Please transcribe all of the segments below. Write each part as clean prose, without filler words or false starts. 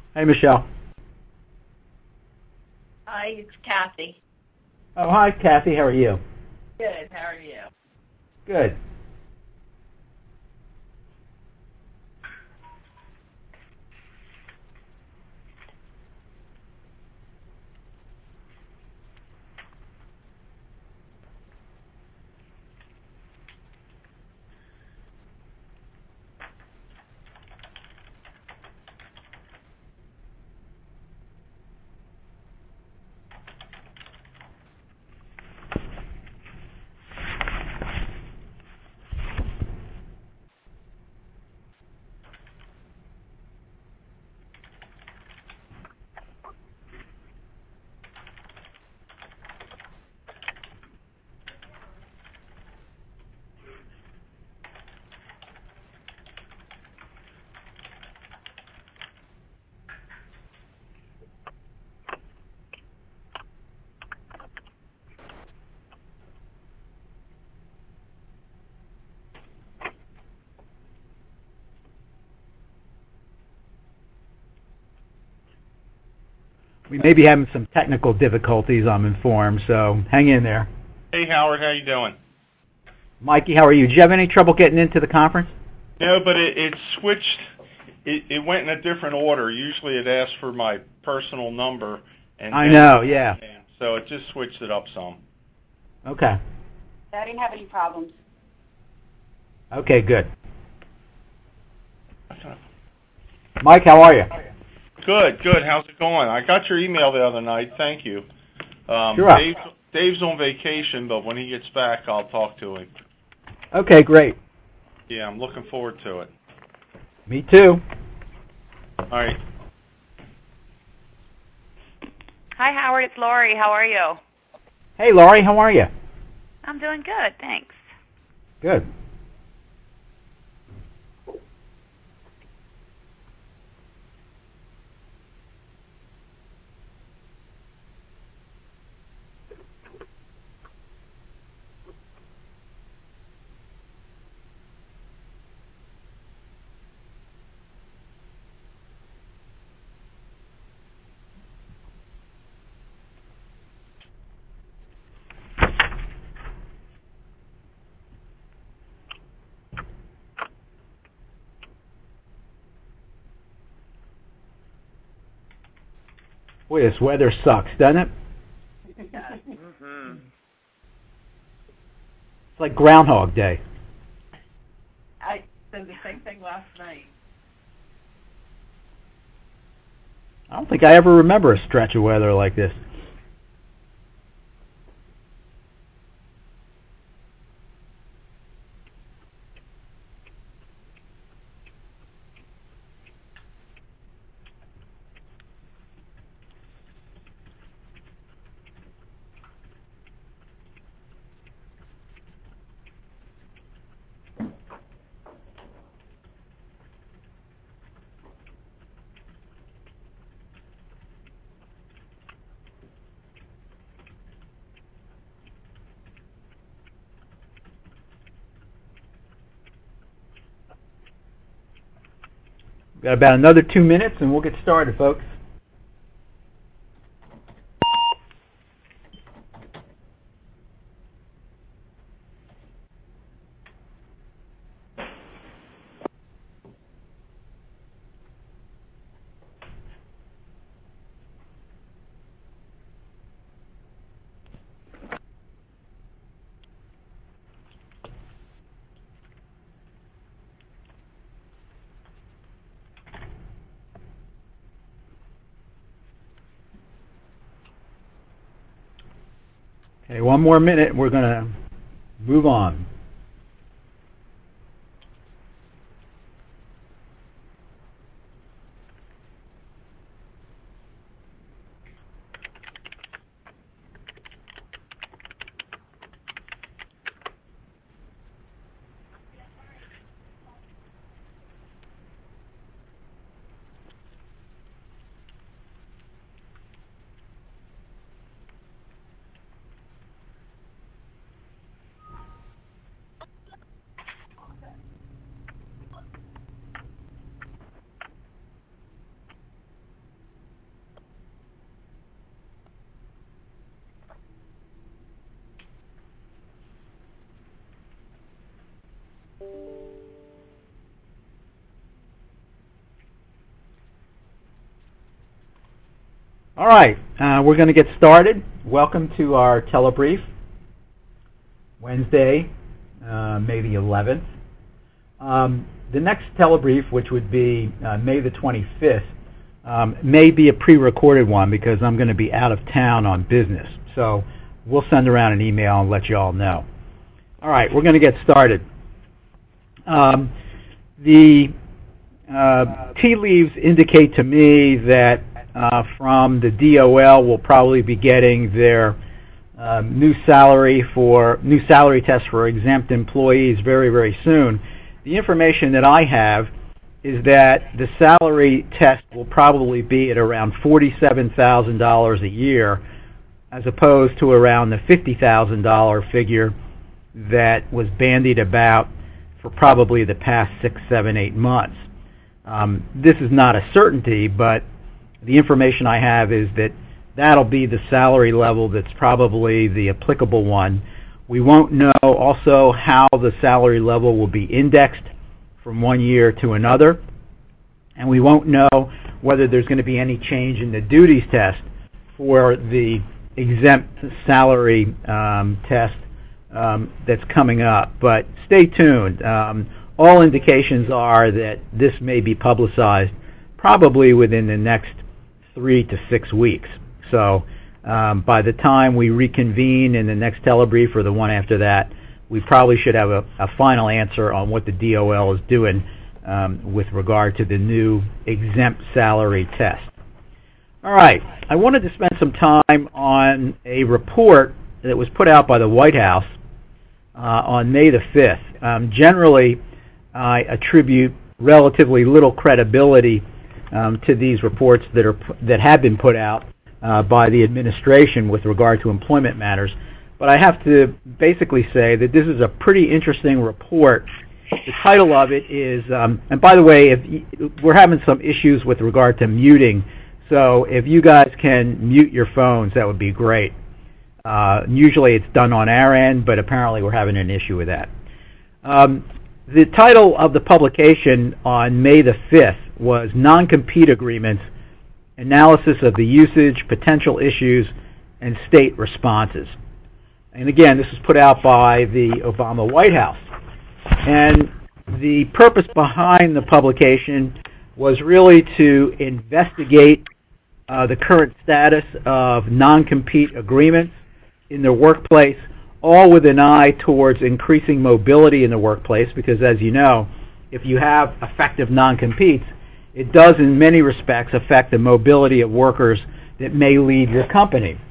Hey, Michelle. Hi, it's Kathy. Oh, hi, Kathy. How are you? Good. How are you? Good. We may be having some technical difficulties, I'm informed, so hang in there. Hey, Howard, how you doing? Mikey, how are you? Did you have any trouble getting into the conference? No, but it switched. It went in a different order. Usually it asks for my personal number. And I know, yeah. So it just switched it up some. Okay. I didn't have any problems. Okay, good. Mike, how are you? Good, good. How's it going? I got your email the other night. Thank you. Sure. Dave's on vacation, but when he gets back, I'll talk to him. Okay, great. Yeah, I'm looking forward to it. Me too. All right. Hi, Howard. It's Lori. How are you? Hey, Laurie, how are you? I'm doing good, thanks. Good. Boy, this weather sucks, doesn't it? Mm-hmm. It's like Groundhog Day. I said the same thing last night. I don't think I ever remember a stretch of weather like this. We've got about another 2 minutes and we'll get started, folks. Okay, one more minute. We're going to move on. All right, we're going to get started. Welcome to our telebrief, Wednesday, May the 11th. The next telebrief, which would be May the 25th, may be a pre-recorded one because I'm going to be out of town on business. So we'll send around an email and let you all know. All right, we're going to get started. The tea leaves indicate to me that from the DOL we'll probably be getting their new salary test for exempt employees very, very soon. The information that I have is that the salary test will probably be at around $47,000 a year as opposed to around the $50,000 figure that was bandied about for probably the past 6, 7, 8 months. This is not a certainty, but the information I have is that that'll be the salary level that's probably the applicable one. We won't know also how the salary level will be indexed from one year to another, and we won't know whether there's going to be any change in the duties test for the exempt salary test that's coming up. But stay tuned. All indications are that this may be publicized probably within the next 3 to 6 weeks. So by the time we reconvene in the next telebrief or the one after that, we probably should have a final answer on what the DOL is doing with regard to the new exempt salary test. All right, I wanted to spend some time on a report that was put out by the White House on May the 5th. Generally, I attribute relatively little credibility to these reports that have been put out by the administration with regard to employment matters. But I have to basically say that this is a pretty interesting report. The title of it is, and by the way, we're having some issues with regard to muting, so if you guys can mute your phones, that would be great. Usually it's done on our end, but apparently we're having an issue with that. The title of the publication on May the 5th was Non-Compete Agreements, Analysis of the Usage, Potential Issues, and State Responses. And again, this was put out by the Obama White House. And the purpose behind the publication was really to investigate the current status of non-compete agreements in the workplace, all with an eye towards increasing mobility in the workplace, because as you know, if you have effective non-competes, it does in many respects affect the mobility of workers that may leave your company.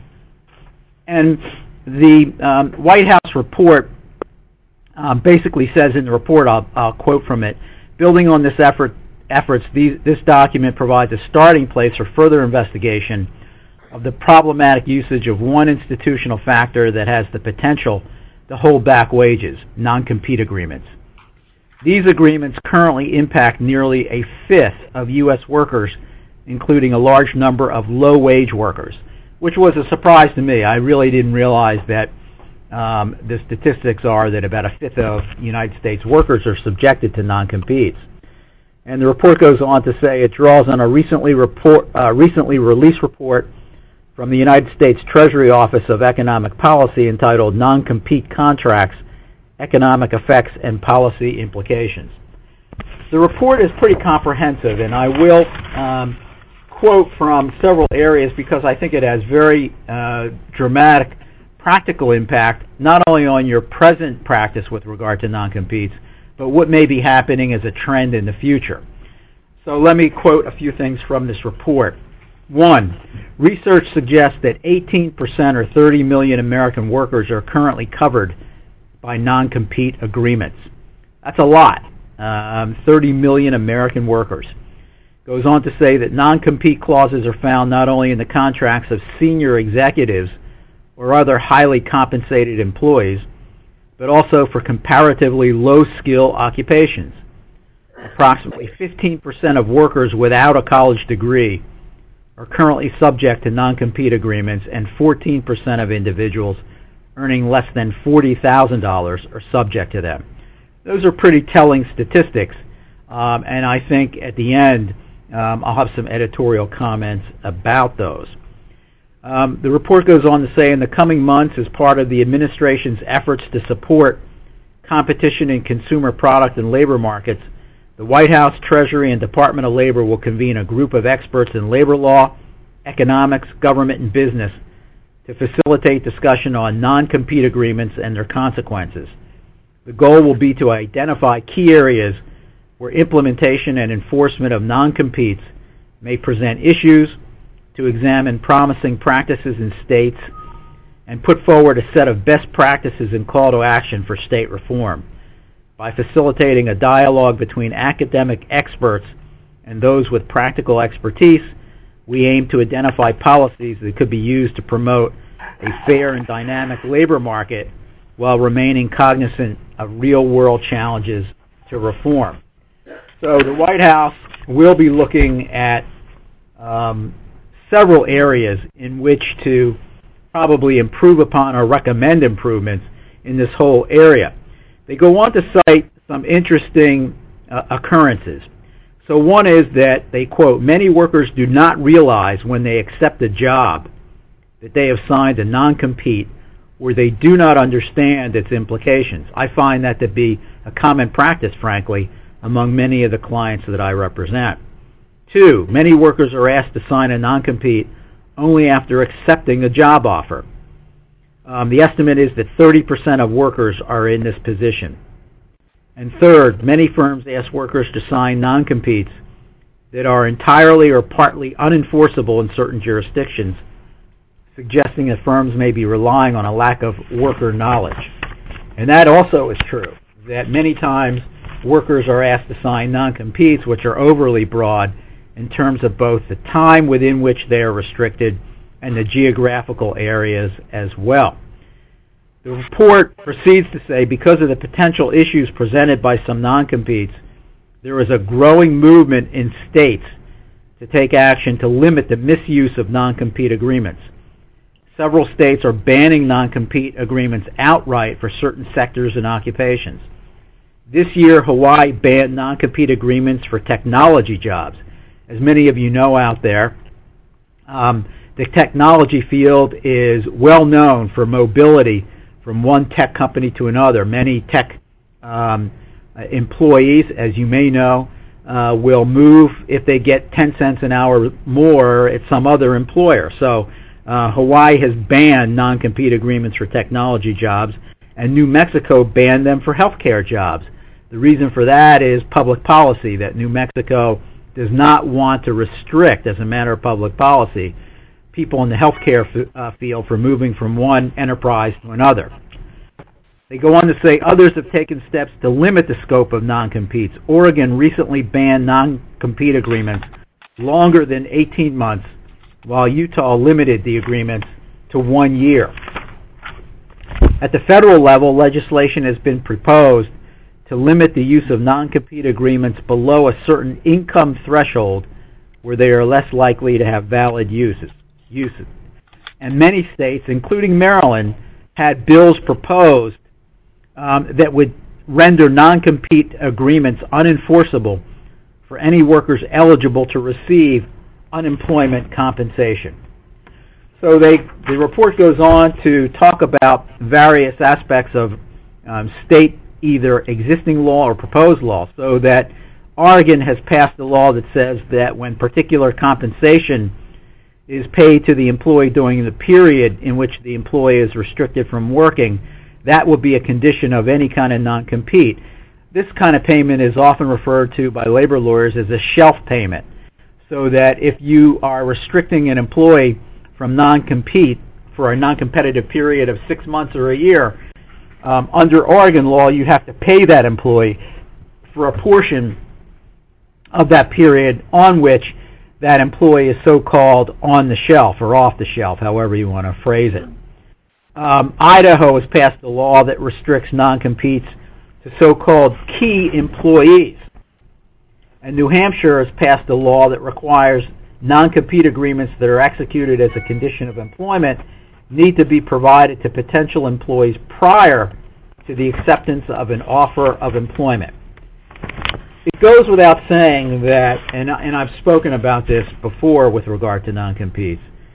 And the White House report basically says in the report, I'll quote from it, building on this efforts, this document provides a starting place for further investigation of the problematic usage of one institutional factor that has the potential to hold back wages, non-compete agreements. These agreements currently impact nearly a fifth of U.S. workers, including a large number of low-wage workers, which was a surprise to me. I really didn't realize that the statistics are that about a fifth of United States workers are subjected to non-competes. And the report goes on to say it draws on a recently released report from the United States Treasury Office of Economic Policy entitled Non-Compete Contracts, Economic Effects and Policy Implications. The report is pretty comprehensive, and I will quote from several areas because I think it has very dramatic practical impact, not only on your present practice with regard to non-competes, but what may be happening as a trend in the future. So let me quote a few things from this report. 1. Research suggests that 18% or 30 million American workers are currently covered by non-compete agreements. That's a lot. 30 million American workers. Goes on to say that non-compete clauses are found not only in the contracts of senior executives or other highly compensated employees, but also for comparatively low-skill occupations. Approximately 15% of workers without a college degree are currently subject to non-compete agreements, and 14% of individuals earning less than $40,000 are subject to them. Those are pretty telling statistics, and I think at the end I'll have some editorial comments about those. The report goes on to say in the coming months, as part of the administration's efforts to support competition in consumer product and labor markets, the White House, Treasury, and Department of Labor will convene a group of experts in labor law, economics, government, and business to facilitate discussion on non-compete agreements and their consequences. The goal will be to identify key areas where implementation and enforcement of non-competes may present issues, to examine promising practices in states, and put forward a set of best practices and call to action for state reform. By facilitating a dialogue between academic experts and those with practical expertise, we aim to identify policies that could be used to promote a fair and dynamic labor market while remaining cognizant of real-world challenges to reform. So the White House will be looking at several areas in which to probably improve upon or recommend improvements in this whole area. They go on to cite some interesting occurrences. So one is that they quote, "Many workers do not realize when they accept a job that they have signed a non-compete, or they do not understand its implications." I find that to be a common practice, frankly, among many of the clients that I represent. 2, many workers are asked to sign a non-compete only after accepting a job offer. The estimate is that 30% of workers are in this position. And 3rd, many firms ask workers to sign non-competes that are entirely or partly unenforceable in certain jurisdictions, suggesting that firms may be relying on a lack of worker knowledge. And that also is true, that many times workers are asked to sign non-competes which are overly broad in terms of both the time within which they are restricted and the geographical areas as well. The report proceeds to say, because of the potential issues presented by some non-competes, there is a growing movement in states to take action to limit the misuse of non-compete agreements. Several states are banning non-compete agreements outright for certain sectors and occupations. This year, Hawaii banned non-compete agreements for technology jobs. As many of you know out there, the technology field is well known for mobility from one tech company to another. Many tech employees, as you may know, will move if they get 10 cents an hour more at some other employer. So Hawaii has banned non-compete agreements for technology jobs, and New Mexico banned them for healthcare jobs. The reason for that is public policy, that New Mexico does not want to restrict, as a matter of public policy, people in the healthcare field from moving from one enterprise to another. They go on to say others have taken steps to limit the scope of non-competes. Oregon recently banned non-compete agreements longer than 18 months, while Utah limited the agreements to 1 year. At the federal level, legislation has been proposed to limit the use of non-compete agreements below a certain income threshold where they are less likely to have valid uses. And many states, including Maryland, had bills proposed that would render non-compete agreements unenforceable for any workers eligible to receive unemployment compensation. So the report goes on to talk about various aspects of state either existing law or proposed law, so that Oregon has passed a law that says that when particular compensation is paid to the employee during the period in which the employee is restricted from working, that will be a condition of any kind of non-compete. This kind of payment is often referred to by labor lawyers as a shelf payment, so that if you are restricting an employee from non-compete for a non-competitive period of 6 months or a year, under Oregon law, you have to pay that employee for a portion of that period on which that employee is so-called on the shelf or off the shelf, however you want to phrase it. Idaho has passed a law that restricts non-competes to so-called key employees. And New Hampshire has passed a law that requires non-compete agreements that are executed as a condition of employment need to be provided to potential employees prior to the acceptance of an offer of employment. It goes without saying that, and I've spoken about this before with regard to non-competes,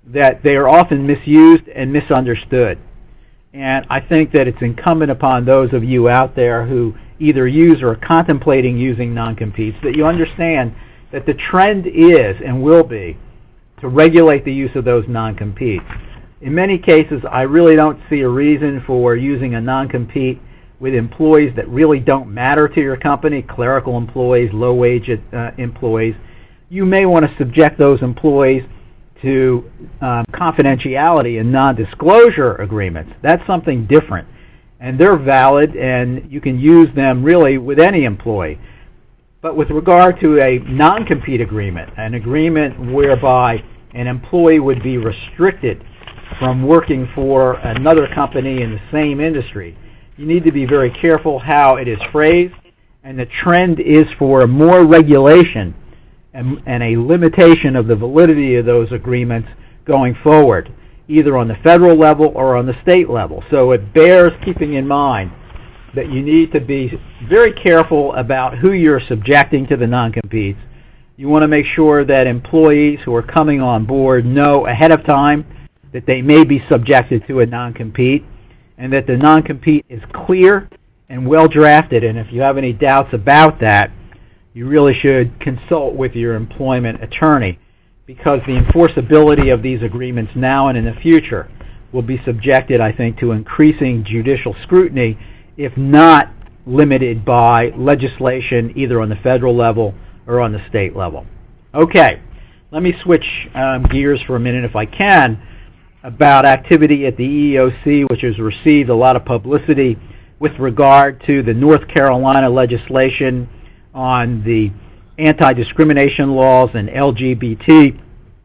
that they are often misused and misunderstood. And I think that it's incumbent upon those of you out there who either use or are contemplating using non-competes that you understand that the trend is and will be to regulate the use of those non-competes. In many cases, I really don't see a reason for using a non-compete with employees that really don't matter to your company, clerical employees, low-wage employees. You may want to subject those employees to confidentiality and non-disclosure agreements. That's something different. And they're valid, and you can use them really with any employee. But with regard to a non-compete agreement, an agreement whereby an employee would be restricted from working for another company in the same industry, you need to be very careful how it is phrased, and the trend is for more regulation and a limitation of the validity of those agreements going forward, either on the federal level or on the state level. So it bears keeping in mind that you need to be very careful about who you're subjecting to the non-competes. You want to make sure that employees who are coming on board know ahead of time that they may be subjected to a non-compete, and that the non-compete is clear and well drafted. And if you have any doubts about that, you really should consult with your employment attorney, because the enforceability of these agreements now and in the future will be subjected, I think, to increasing judicial scrutiny, if not limited by legislation either on the federal level or on the state level. Okay, let me switch gears for a minute, if I can, about activity at the EEOC, which has received a lot of publicity with regard to the North Carolina legislation on the anti-discrimination laws and LGBT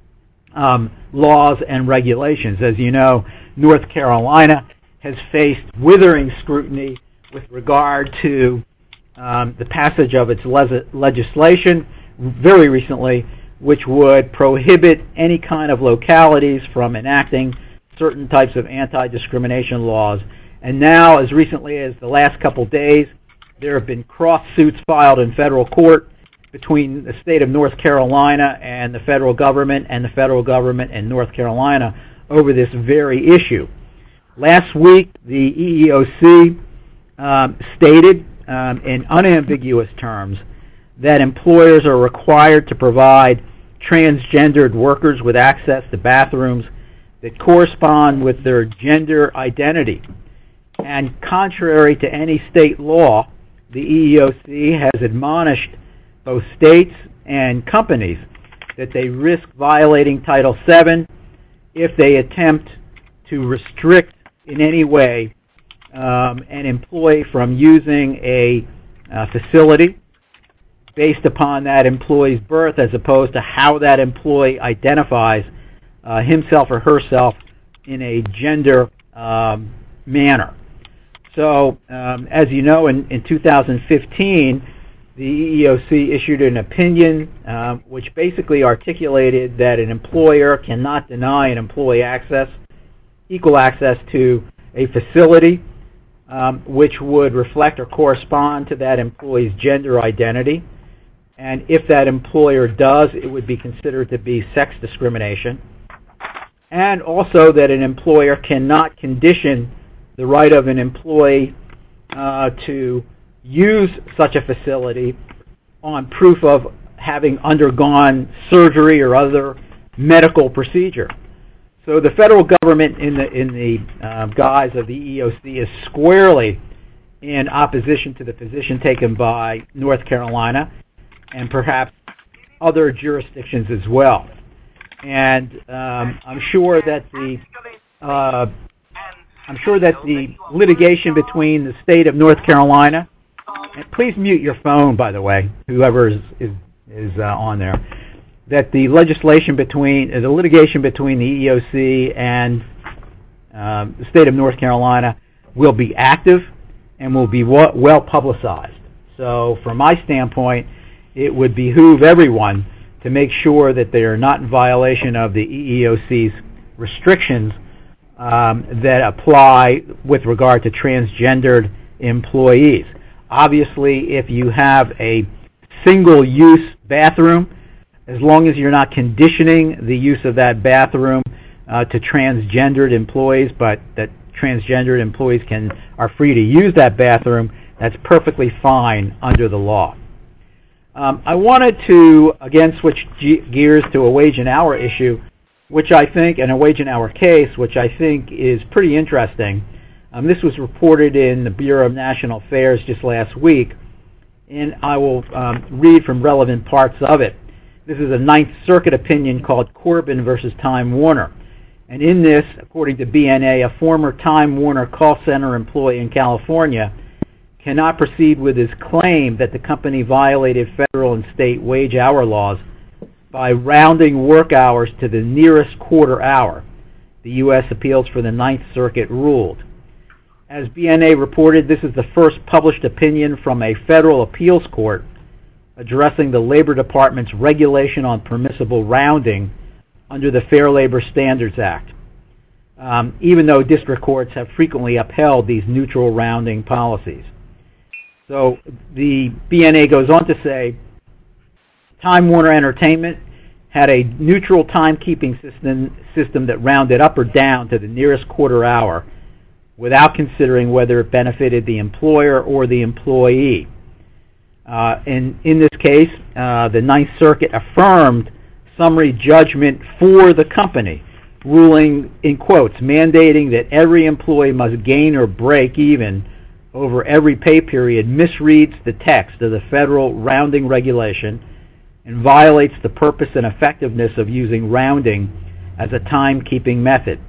laws and regulations. As you know, North Carolina has faced withering scrutiny with regard to the passage of its legislation very recently, which would prohibit any kind of localities from enacting certain types of anti-discrimination laws. And now, as recently as the last couple days, there have been cross suits filed in federal court between the state of North Carolina and the federal government and North Carolina over this very issue. Last week, the EEOC stated in unambiguous terms that employers are required to provide transgendered workers with access to bathrooms that correspond with their gender identity. And contrary to any state law, the EEOC has admonished both states and companies that they risk violating Title VII if they attempt to restrict in any way an employee from using a facility based upon that employee's birth, as opposed to how that employee identifies himself or herself in a gender manner. So, as you know, in 2015, the EEOC issued an opinion which basically articulated that an employer cannot deny an employee equal access to a facility which would reflect or correspond to that employee's gender identity. And if that employer does, it would be considered to be sex discrimination. And also that an employer cannot condition the right of an employee to use such a facility on proof of having undergone surgery or other medical procedure. So the federal government, in the guise of the EEOC, is squarely in opposition to the position taken by North Carolina and perhaps other jurisdictions as well. And I'm sure that the litigation between the state of North Carolina, and please mute your phone, by the way, whoever is on there, that the litigation between the EEOC and the state of North Carolina will be active and will be well publicized. So from my standpoint, it would behoove everyone to make sure that they are not in violation of the EEOC's restrictions that apply with regard to transgendered employees. Obviously, if you have a single-use bathroom, as long as you're not conditioning the use of that bathroom to transgendered employees, but that transgendered employees are free to use that bathroom, that's perfectly fine under the law. I wanted to, again, switch gears to a wage and hour issue, which I think, and a wage and hour case, which I think is pretty interesting. This was reported in the Bureau of National Affairs just last week, and I will read from relevant parts of it. This is a Ninth Circuit opinion called Corbin versus Time Warner. And in this, according to BNA, a former Time Warner call center employee in California cannot proceed with his claim that the company violated federal and state wage hour laws by rounding work hours to the nearest quarter hour, the U.S. Appeals for the Ninth Circuit ruled. As BNA reported, this is the first published opinion from a federal appeals court addressing the Labor Department's regulation on permissible rounding under the Fair Labor Standards Act, even though district courts have frequently upheld these neutral rounding policies. So the BNA goes on to say, Time Warner Entertainment had a neutral timekeeping system that rounded up or down to the nearest quarter hour without considering whether it benefited the employer or the employee. And in this case, the Ninth Circuit affirmed summary judgment for the company, ruling, in quotes, mandating that every employee must gain or break even over every pay period misreads the text of the federal rounding regulation and violates the purpose and effectiveness of using rounding as a timekeeping method.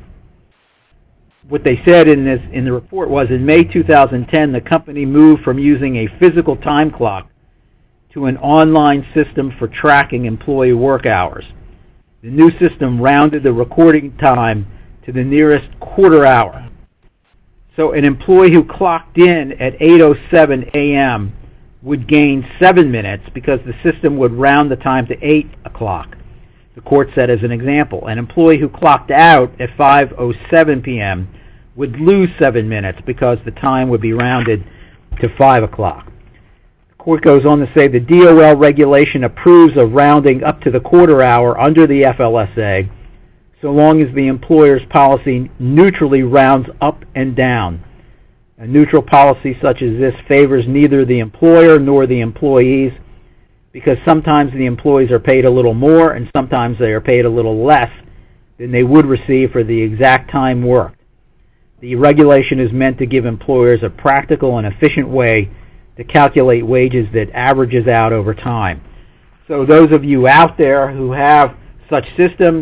What they said in the report was, in May 2010, the company moved from using a physical time clock to an online system for tracking employee work hours. The new system rounded the recording time to the nearest quarter hour. So an employee who clocked in at 8:07 a.m. would gain 7 minutes because the system would round the time to 8 o'clock. The court said as an example, an employee who clocked out at 5:07 p.m. would lose 7 minutes because the time would be rounded to 5 o'clock. The court goes on to say the DOL regulation approves of rounding up to the quarter hour under the FLSA so long as the employer's policy neutrally rounds up and down. A neutral policy such as this favors neither the employer nor the employees because sometimes the employees are paid a little more and sometimes they are paid a little less than they would receive for the exact time worked. The regulation is meant to give employers a practical and efficient way to calculate wages that averages out over time. So those of you out there who have such systems,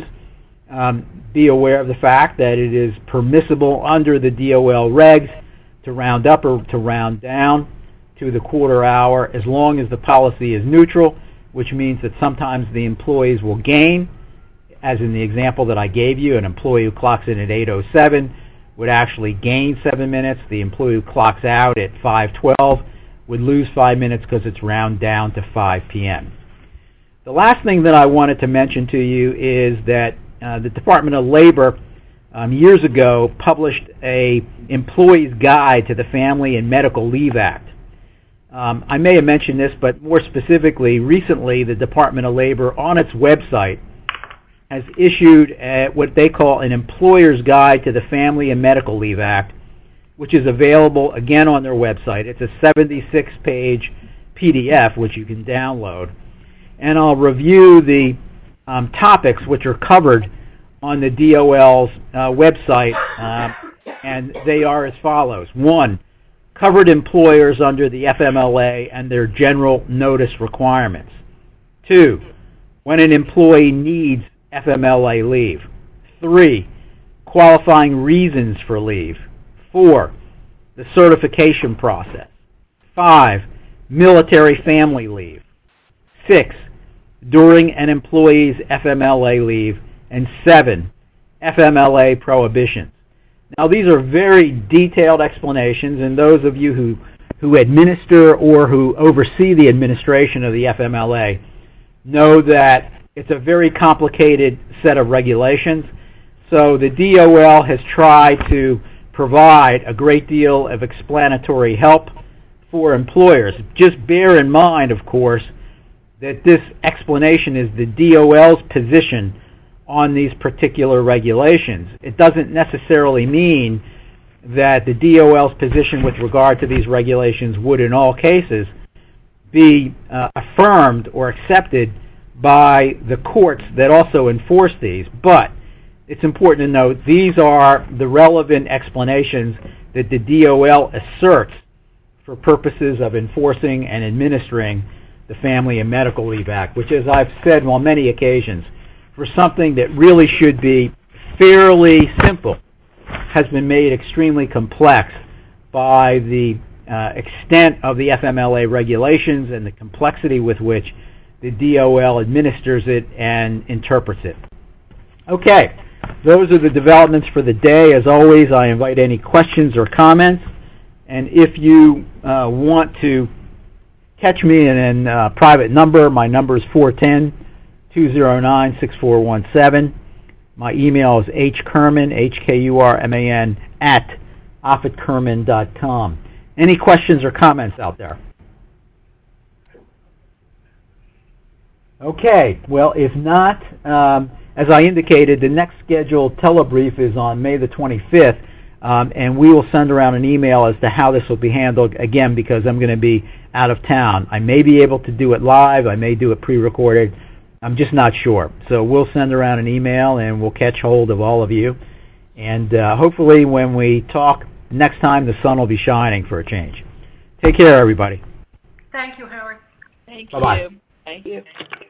be aware of the fact that it is permissible under the DOL regs to round up or to round down to the quarter hour as long as the policy is neutral, which means that sometimes the employees will gain, as in the example that I gave you, an employee who clocks in at 8:07 would actually gain 7 minutes. The employee who clocks out at 5:12 would lose 5 minutes because it's round down to 5 p.m. The last thing that I wanted to mention to you is that the Department of Labor years ago published a employee's guide to the Family and Medical Leave Act. I may have mentioned this, but more specifically, recently the Department of Labor on its website has issued what they call an employer's guide to the Family and Medical Leave Act, which is available again on their website. It's a 76-page PDF which you can download. And I'll review the topics which are covered on the DOL's website, and they are as follows. 1, covered employers under the FMLA and their general notice requirements. 2, when an employee needs FMLA leave. 3, qualifying reasons for leave. 4, the certification process. 5, military family leave. 6, during an employee's FMLA leave. And 7, FMLA prohibitions. Now these are very detailed explanations, and those of you who administer or who oversee the administration of the FMLA know that it's a very complicated set of regulations. So the DOL has tried to provide a great deal of explanatory help for employers. Just bear in mind, of course, that this explanation is the DOL's position on these particular regulations. It doesn't necessarily mean that the DOL's position with regard to these regulations would in all cases be affirmed or accepted by the courts that also enforce these. But it's important to note these are the relevant explanations that the DOL asserts for purposes of enforcing and administering the Family and Medical Leave Act, which, as I've said on many occasions, for something that really should be fairly simple, has been made extremely complex by the extent of the FMLA regulations and the complexity with which the DOL administers it and interprets it. Okay, those are the developments for the day. As always, I invite any questions or comments. And if you want to catch me in a private number, my number is 410-209-6417. My email is hkurman, Hkurman, at offitkurman.com. Any questions or comments out there? Okay, well, if not, as I indicated, the next scheduled telebrief is on May the 25th, and we will send around an email as to how this will be handled, again, because I'm going to be out of town. I may be able to do it live. I may do it pre-recorded. I'm just not sure. So we'll send around an email, and we'll catch hold of all of you. And hopefully when we talk next time, the sun will be shining for a change. Take care, everybody. Thank you, Howard. Thank Bye-bye. you. Thank you.